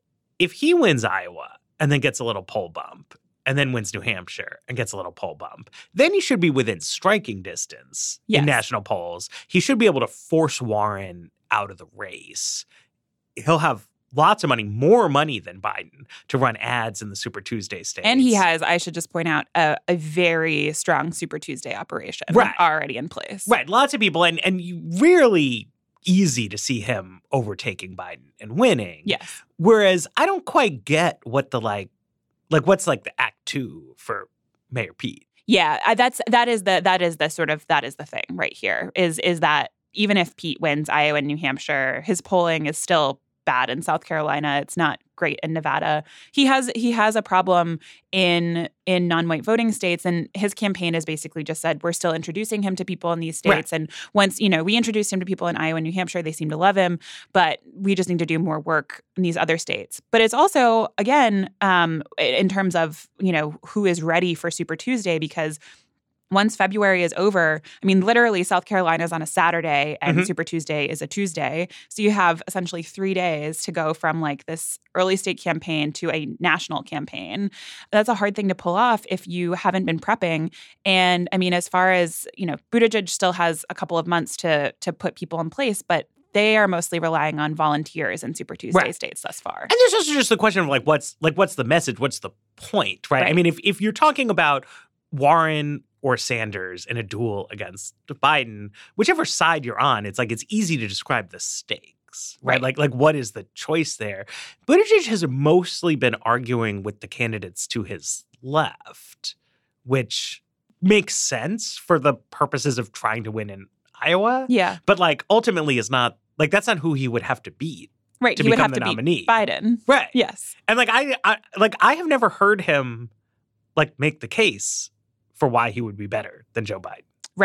If he wins Iowa and then gets a little poll bump, and then wins New Hampshire and gets a little poll bump, then he should be within striking distance yes. in national polls. He should be able to force Warren out of the race. He'll have lots of money, more money than Biden, to run ads in the Super Tuesday states. And he has, I should just point out, a, a very strong Super Tuesday operation right. already in place. Right. Lots of people. And, and you really easy to see him overtaking Biden and winning. Yes. Whereas I don't quite get what the like, Like, what's like the act two for Mayor Pete? Yeah, that's that is the that is the sort of that is the thing right here is is that even if Pete wins Iowa and New Hampshire, his polling is still bad in South Carolina. It's not great in Nevada. He has he has a problem in in non-white voting states, and his campaign has basically just said we're still introducing him to people in these states. Right. And once you know we introduced him to people in Iowa and New Hampshire, they seem to love him, but we just need to do more work in these other states. But it's also again um, in terms of you know who is ready for Super Tuesday because. Once February is over, I mean, literally South Carolina is on a Saturday and mm-hmm. Super Tuesday is a Tuesday. So you have essentially three days to go from like this early state campaign to a national campaign. That's a hard thing to pull off if you haven't been prepping. And I mean, as far as, you know, Buttigieg still has a couple of months to to put people in place, but they are mostly relying on volunteers in Super Tuesday right. states thus far. And there's also just the question of like, what's like, what's the message? What's the point, right? right. I mean, if if you're talking about Warren or Sanders in a duel against Biden, whichever side you're on, it's like it's easy to describe the stakes, right? right? Like, like what is the choice there? Buttigieg has mostly been arguing with the candidates to his left, which makes sense for the purposes of trying to win in Iowa. Yeah. But like ultimately is not, like that's not who he would have to beat. Right. To he would become have the to nominee. beat Biden. Right. Yes. And like I, I like I have never heard him like make the case for why he would be better than Joe Biden. Right.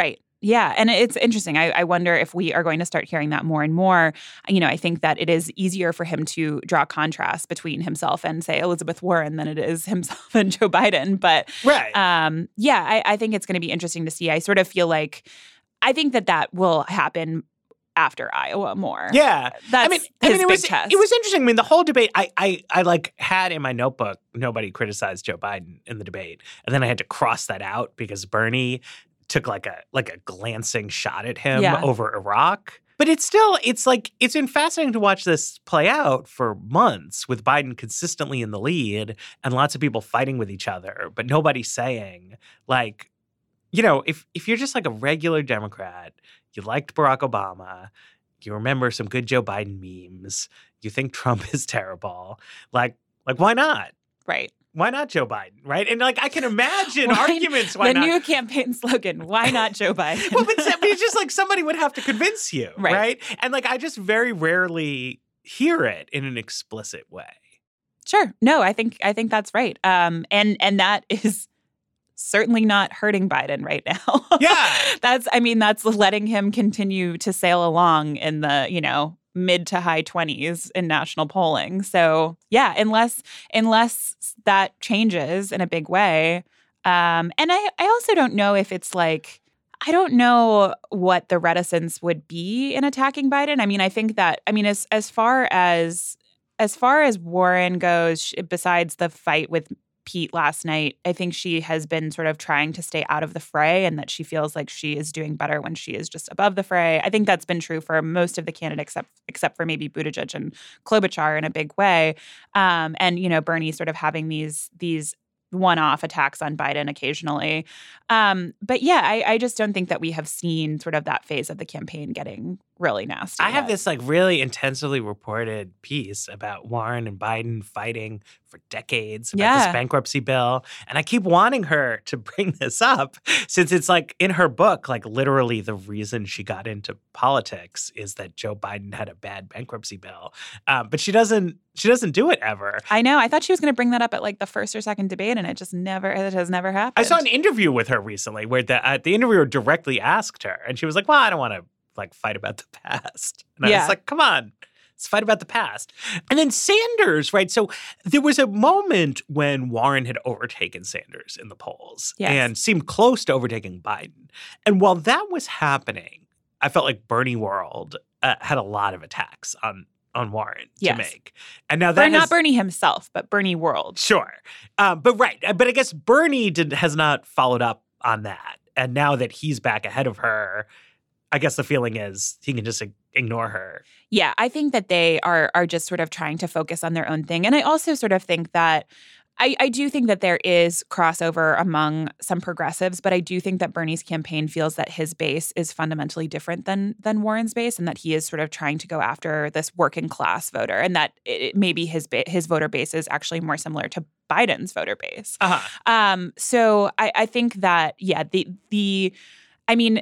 Yeah, and it's interesting. I, I wonder if we are going to start hearing that more and more. You know, I think that it is easier for him to draw contrast between himself and, say, Elizabeth Warren than it is himself and Joe Biden. But right. um, yeah, I, I think it's going to be interesting to see. I sort of feel like I think that that will happen after Iowa more. Yeah. That's I mean, his I mean, it big was, test. It was interesting. I mean, the whole debate, I, I, I like had in my notebook, nobody criticized Joe Biden in the debate. And then I had to cross that out because Bernie took like a like a glancing shot at him Yeah. over Iraq. But it's still, it's like, it's been fascinating to watch this play out for months with Biden consistently in the lead and lots of people fighting with each other, but nobody saying, like, you know, if if you're just like a regular Democrat, you liked Barack Obama, you remember some good Joe Biden memes, you think Trump is terrible, like, like why not? Right. Why not Joe Biden, right? And like I can imagine Why- arguments why the not. new campaign slogan, why not Joe Biden? Well, but I mean, it's just like somebody would have to convince you, Right. right? And like I just very rarely hear it in an explicit way. Sure. No, I think I think that's right. Um, and and that is certainly not hurting Biden right now. Yeah. That's I mean, that's letting him continue to sail along in the, you know, mid to high twenties in national polling. So yeah, unless unless that changes in a big way. Um, and I, I also don't know if it's like I don't know what the reticence would be in attacking Biden. I mean, I think that I mean, as as far as as far as Warren goes, besides the fight with Pete last night, I think she has been sort of trying to stay out of the fray and that she feels like she is doing better when she is just above the fray. I think that's been true for most of the candidates, except, except for maybe Buttigieg and Klobuchar in a big way. Um, and, you know, Bernie sort of having these these one-off attacks on Biden occasionally. Um, but yeah, I, I just don't think that we have seen sort of that phase of the campaign getting really nasty. I have yet. this like really intensively reported piece about Warren and Biden fighting for decades about Yeah. this bankruptcy bill. And I keep wanting her to bring this up since it's like in her book, like literally the reason she got into politics is that Joe Biden had a bad bankruptcy bill. Um, but she doesn't she doesn't do it ever. I know. I thought she was going to bring that up at like the first or second debate, and it just never, it has never happened. I saw an interview with her recently where the uh, the interviewer directly asked her and she was like, well, I don't want to like fight about the past. And I Yeah. was like, come on, let's fight about the past. And then Sanders, right? So there was a moment when Warren had overtaken Sanders in the polls Yes. and seemed close to overtaking Biden. And while that was happening, I felt like Bernie World uh, had a lot of attacks on on Warren Yes. to make. And now that Or not has- Bernie himself, but Bernie World. Sure. Um, but right. But I guess Bernie did, has not followed up on that. And now that he's back ahead of her, I guess the feeling is he can just ig- ignore her. Yeah, I think that they are are just sort of trying to focus on their own thing. And I also sort of think that I, I do think that there is crossover among some progressives, but I do think that Bernie's campaign feels that his base is fundamentally different than than Warren's base, and that he is sort of trying to go after this working class voter, and that it, maybe his ba- his voter base is actually more similar to Biden's voter base. Uh-huh. Um, so I, I think that yeah, the the I mean,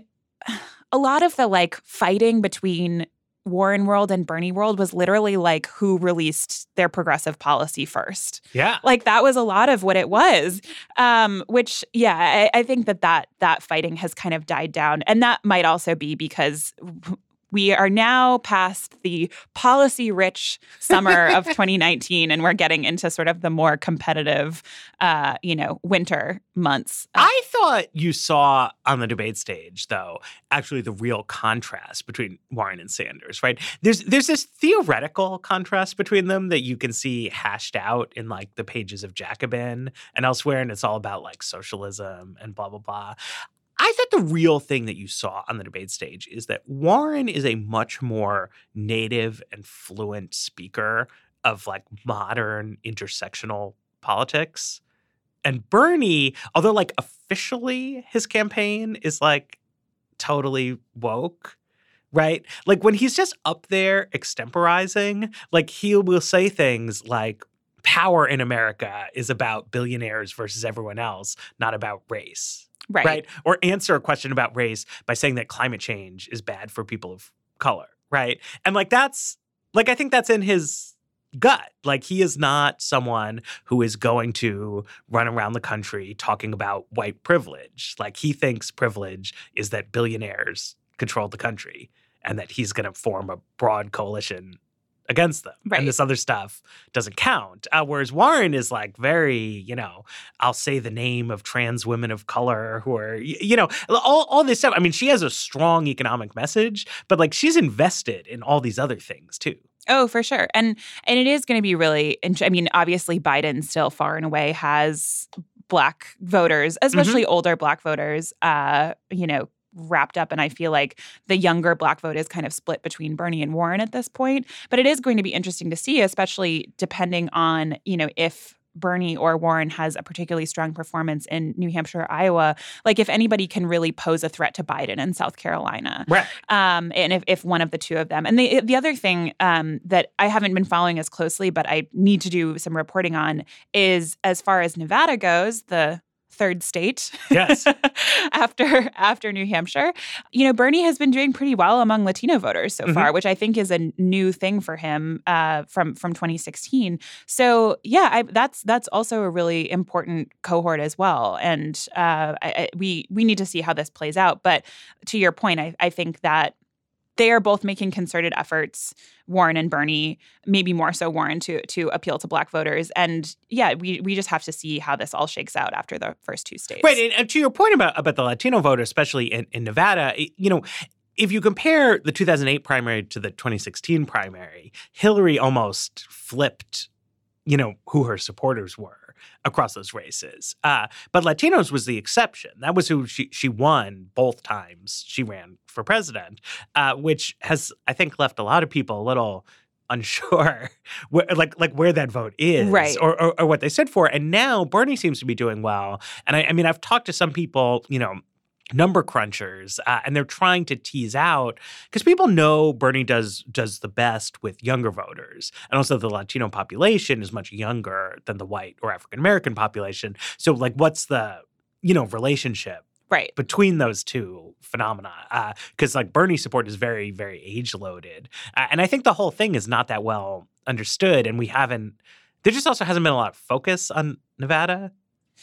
a lot of the like fighting between Warren World and Bernie World was literally like who released their progressive policy first. Yeah. Like that was a lot of what it was, um, which, yeah, I, I think that, that that fighting has kind of died down. And that might also be because we are now past the policy-rich summer of twenty nineteen, and we're getting into sort of the more competitive, uh, you know, winter months. Uh, I thought you saw on the debate stage, though, actually the real contrast between Warren and Sanders, right? There's there's this theoretical contrast between them that you can see hashed out in like the pages of Jacobin and elsewhere, and it's all about like socialism and blah, blah, blah. I thought the real thing that you saw on the debate stage is that Warren is a much more native and fluent speaker of like modern intersectional politics. And Bernie, although like officially his campaign is like totally woke, right? Like when he's just up there extemporizing, like he will say things like power in America is about billionaires versus everyone else, not about race. right. Right. Or answer a question about race by saying that climate change is bad for people of color. Right. And like that's like I think that's in his gut. Like, he is not someone who is going to run around the country talking about white privilege. Like, he thinks privilege is that billionaires control the country and that he's going to form a broad coalition against them. Right. And this other stuff doesn't count. Uh, whereas Warren is like very, you know, I'll say the name of trans women of color who are, you know, all, all this stuff. I mean, she has a strong economic message, but like she's invested in all these other things too. Oh, for sure. And and it is going to be really, I mean, obviously Biden still far and away has Black voters, especially mm-hmm. older Black voters, uh, you know, wrapped up. And I feel like the younger Black vote is kind of split between Bernie and Warren at this point. But it is going to be interesting to see, especially depending on, you know, if Bernie or Warren has a particularly strong performance in New Hampshire or Iowa, like if anybody can really pose a threat to Biden in South Carolina. Right. Um, and if, if one of the two of them. And the the other thing um, that I haven't been following as closely, but I need to do some reporting on is as far as Nevada goes, the third state yes. after after New Hampshire. You know, Bernie has been doing pretty well among Latino voters so mm-hmm. far, which I think is a new thing for him uh, from from twenty sixteen. So yeah, I, that's that's also a really important cohort as well. And uh, I, I, we we need to see how this plays out. But to your point, I, I think that they are both making concerted efforts, Warren and Bernie, maybe more so Warren, to to appeal to Black voters. And yeah, we we just have to see how this all shakes out after the first two states. Right. And, and to your point about, about the Latino voter, especially in, in Nevada, you know, if you compare the two thousand eight primary to the twenty sixteen primary, Hillary almost flipped, you know, who her supporters were across those races. Uh, but Latinos was the exception. That was who she she won both times she ran for president, uh, which has, I think, left a lot of people a little unsure, where, like like where that vote is, right. or, or or what they stood for. And now Bernie seems to be doing well. And I, I mean, I've talked to some people, you know, number crunchers, uh, and they're trying to tease out, because people know Bernie does does the best with younger voters, and also the Latino population is much younger than the white or African American population. So, like, what's the you know relationship right between those two phenomena? Because uh, like Bernie support is very very age loaded, uh, and I think the whole thing is not that well understood, and we haven't. There just also hasn't been a lot of focus on Nevada.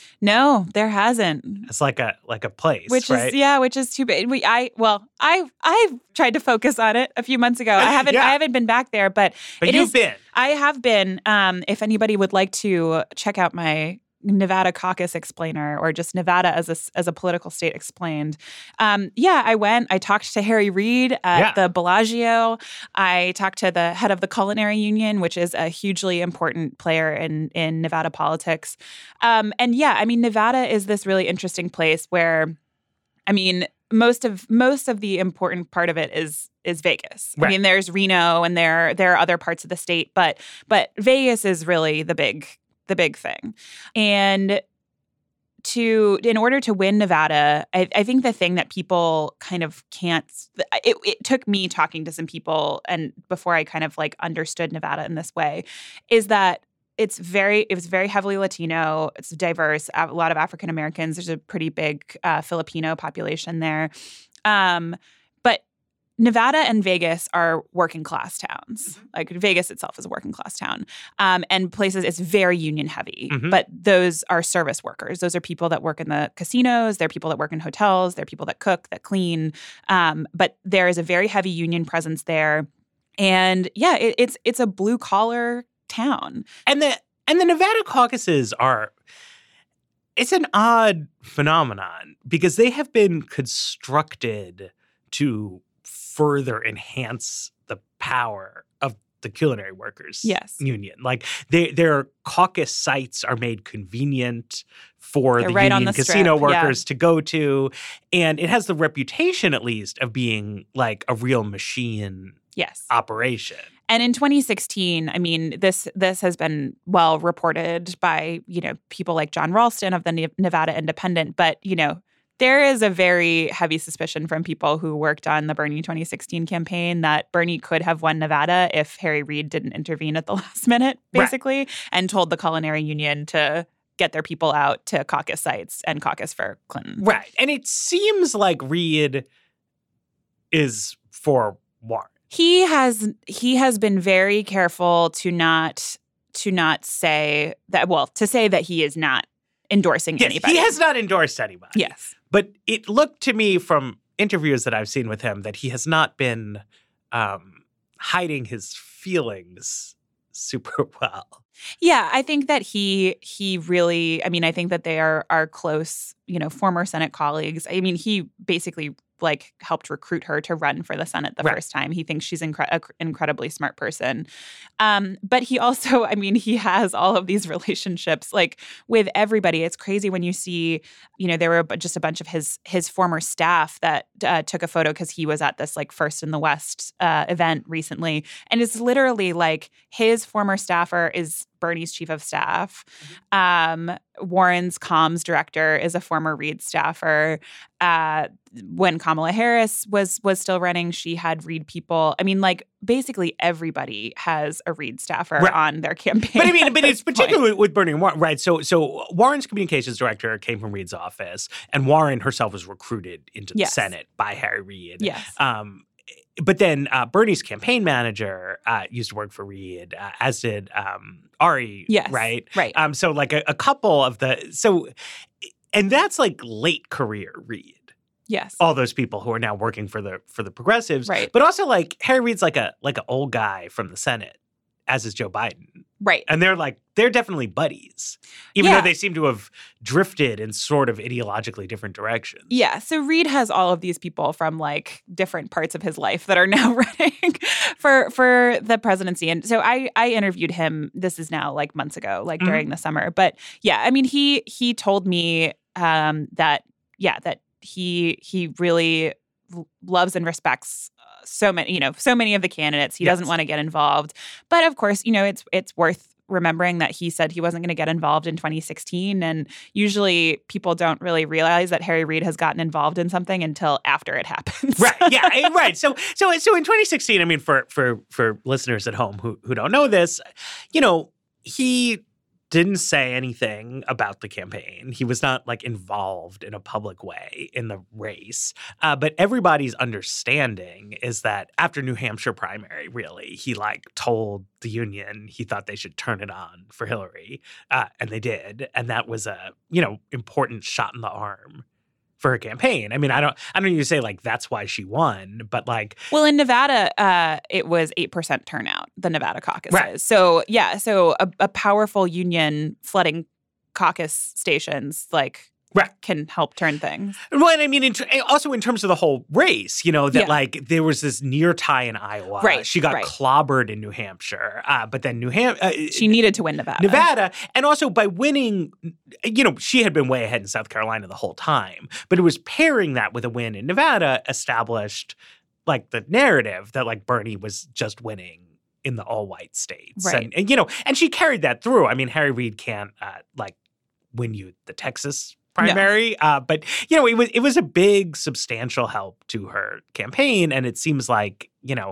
No, there hasn't. It's like a like a place, which right? is yeah, which is too bad. We I well, I I tried to focus on it a few months ago. I haven't yeah. I haven't been back there, but but it you've is, been. I have been. Um, if anybody would like to check out my Nevada Caucus Explainer, or just Nevada as a as a political state explained. Um, yeah, I went. I talked to Harry Reid at yeah. the Bellagio. I talked to the head of the Culinary Union, which is a hugely important player in in Nevada politics. Um, and yeah, I mean, Nevada is this really interesting place where, I mean, most of most of the important part of it is is Vegas. Right. I mean, there's Reno and there there are other parts of the state, but but Vegas is really the big. the big thing. And to in order to win Nevada, I, I think the thing that people kind of can't it, it took me talking to some people and before I kind of like understood Nevada in this way is that it's very it was very heavily Latino, it's diverse, a lot of African Americans, there's a pretty big uh, Filipino population there. Um, but Nevada and Vegas are working class towns. Mm-hmm. Like Vegas itself is a working class town. Um, and places, it's very union heavy. Mm-hmm. But those are service workers. Those are people that work in the casinos. They're people that work in hotels. They're people that cook, that clean. Um, but there is a very heavy union presence there. And yeah, it, it's it's a blue collar town. And the and the Nevada caucuses are it's an odd phenomenon because they have been constructed to further enhance the power of the Culinary Workers yes. Union. Like they, their caucus sites are made convenient for They're the right union the casino strip. workers yeah. to go to. And it has the reputation, at least, of being like a real machine yes. operation. And in twenty sixteen, I mean, this this has been well reported by, you know, people like John Ralston of the Nevada Independent. But, you know, there is a very heavy suspicion from people who worked on the Bernie twenty sixteen campaign that Bernie could have won Nevada if Harry Reid didn't intervene at the last minute, basically, right. and told the Culinary Union to get their people out to caucus sites and caucus for Clinton. Right. And it seems like Reid is for Warren. He has he has been very careful to not to not say that. Well, to say that he is not endorsing yes, anybody. He has not endorsed anybody. Yes, but it looked to me from interviews that I've seen with him that he has not been um, hiding his feelings super well. Yeah, I think that he he really. I mean, I think that they are are close. You know, former Senate colleagues. I mean, he basically like helped recruit her to run for the Senate the right. first time. He thinks she's incre- an incredibly smart person. Um, but he also, I mean, he has all of these relationships like with everybody. It's crazy when you see, you know, there were just a bunch of his his former staff that uh, took a photo because he was at this like First in the West uh, event recently. And it's literally like his former staffer is Bernie's chief of staff. Um, Warren's comms director is a former Reid staffer. Uh, when Kamala Harris was was still running, she had Reid people. I mean, like basically everybody has a Reid staffer right. on their campaign. But I mean, but it's point. particularly with Bernie and Warren, right? So, so Warren's communications director came from Reid's office, and Warren herself was recruited into the yes. Senate by Harry Reid. Yes. Um, But then uh, Bernie's campaign manager uh, used to work for Reid, uh, as did um, Ari, yes, right? Right. Um, so like a, a couple of the – so – and that's like late career Reid. Yes. All those people who are now working for the for the progressives. Right. But also like Harry Reid's like a like an old guy from the Senate, as is Joe Biden. Right. And they're like, they're definitely buddies, even yeah. though they seem to have drifted in sort of ideologically different directions. Yeah. So Reid has all of these people from like different parts of his life that are now running for for the presidency. And so I I interviewed him. This is now like months ago, like Mm-hmm. during the summer. But yeah, I mean, he he told me um, that, yeah, that he he really loves and respects so many, you know, so many of the candidates. He yes. doesn't want to get involved. But of course, you know, it's it's worth remembering that he said he wasn't going to get involved in twenty sixteen. And usually people don't really realize that Harry Reid has gotten involved in something until after it happens. Right. Yeah. Right. So so so in twenty sixteen, I mean, for for for listeners at home who who don't know this, you know, he didn't say anything about the campaign. He was not like involved in a public way in the race. Uh, but everybody's understanding is that after New Hampshire primary, really, he like told the Union he thought they should turn it on for Hillary. Uh, and they did. And that was a, you know, important shot in the arm for her campaign. I mean, I don't I don't need to say like that's why she won, but like Well, in Nevada, uh, it was eight percent turnout, the Nevada caucuses. Right. So, yeah, so a, a powerful union flooding caucus stations, like, right. can help turn things. Well, and I mean, in, also in terms of the whole race, you know, that Yeah. like there was this near tie in Iowa. Right, She got right. clobbered in New Hampshire, uh, but then New Hampshire. Uh, She needed to win Nevada. Nevada. And also by winning, you know, she had been way ahead in South Carolina the whole time. But it was pairing that with a win in Nevada established like the narrative that like Bernie was just winning in the all-white states. Right. And, and, you know, and she carried that through. I mean, Harry Reid can't uh, like win you the Texas primary. No. Uh, but, you know, it was it was a big, substantial help to her campaign. And it seems like, you know,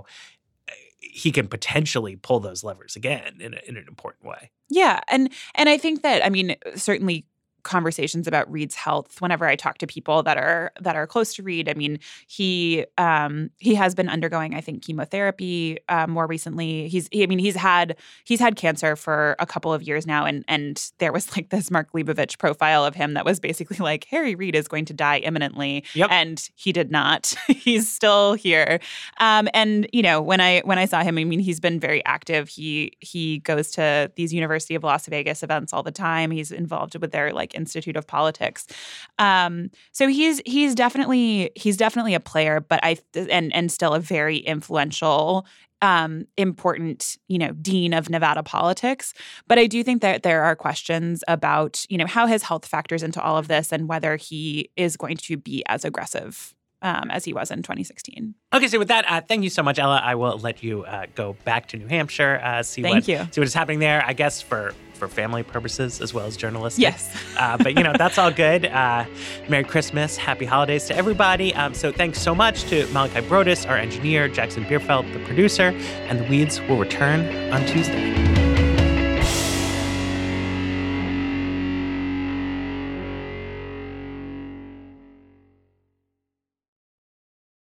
he can potentially pull those levers again in, a, in an important way. Yeah. And and I think that, I mean, certainly conversations about Reid's health, whenever I talk to people that are that are close to Reid, I mean, he um, he has been undergoing, I think, chemotherapy uh, more recently. He's, he, I mean, he's had he's had cancer for a couple of years now, and and there was like this Mark Leibovich profile of him that was basically like Harry Reid is going to die imminently, yep. and he did not. He's still here, um, and you know, when I when I saw him, I mean, he's been very active. He he goes to these University of Las Vegas events all the time. He's involved with their like Institute of Politics. Um, so he's he's definitely he's definitely a player, but I and and still a very influential, um, important, you know, dean of Nevada politics. But I do think that there are questions about, you know, how his health factors into all of this and whether he is going to be as aggressive Um, as he was in twenty sixteen. Okay, so with that, uh, thank you so much, Ella. I will let you uh, go back to New Hampshire, uh, see thank what you. see what is happening there. I guess for for family purposes as well as journalistic. Yes, uh, but you know that's all good. Uh, Merry Christmas, Happy Holidays to everybody. Um, so thanks so much to Malachi Brodus, our engineer, Jackson Bierfeld, the producer, and the Weeds will return on Tuesday.